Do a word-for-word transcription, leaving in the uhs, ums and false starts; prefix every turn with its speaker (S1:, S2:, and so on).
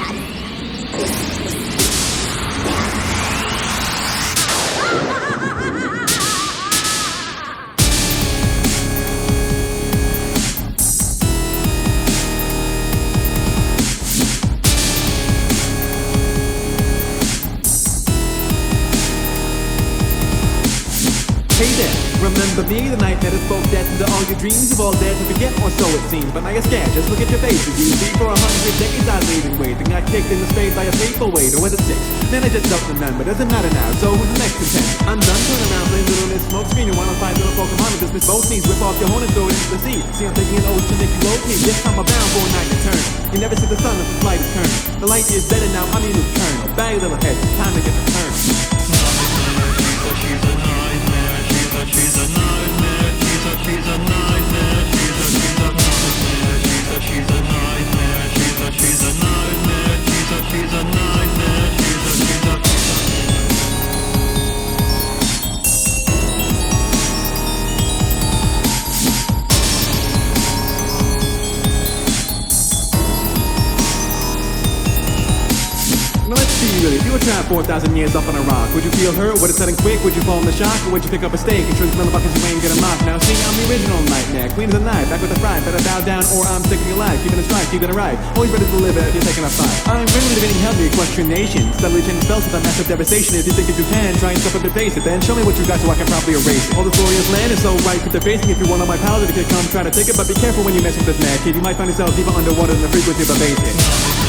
S1: Hey there, remember me, the night that I spoke death into all your dreams. You've all dared to forget, or so it seems. But now you're scared, just look at your faces. You see, for a hundred decades I laid in wait and got kicked in the spade by a faithful waiter. Or was it six? Then I just don't remember, doesn't matter now. So who's the next contender? I'm done turning around, playing little Miss Smoke Screen. You wanna fight little Pokemon and dismiss both knees. Whip off your horn and throw it into the sea. See, I'm taking an oath to make you low me. Yes, I'm abound for a night return. You never see the sun if the light is turned. The light is better now, I mean nocturnal. Bag little head, time to get the turn.
S2: She's a nightmare, she's a, she's a nightmare, she's a, she's a nightmare, she's a, she's a nightmare, she's a, she's a nightmare, she's a, she's a nightmare, she's a, she's a nightmare, she's a, she's a
S1: Now let's see really, if you were trapped four thousand years up on a rock, would you feel hurt? Would it sudden quick? Would you fall in the shock? Or would you pick up a steak and shrink motherfuckers you ain't gonna mock? Now see, I'm the original nightmare, queen of the night, back with the fright. Better bow down or I'm sick of your life. Keeping a strike, keeping it right, always ready to live it if you're taking a fight. I'm really debating hell to equestrian nation, steadily changing spells with a massive devastation. If you think if you can, try and stop and debase it. Then show me what you got so I can properly erase it. All this glorious land is so right with the facing. If you want on my palette, if you come try to take it, but be careful when you mess with this mad kid. You might find yourself deeper underwater than the frequency of a basic.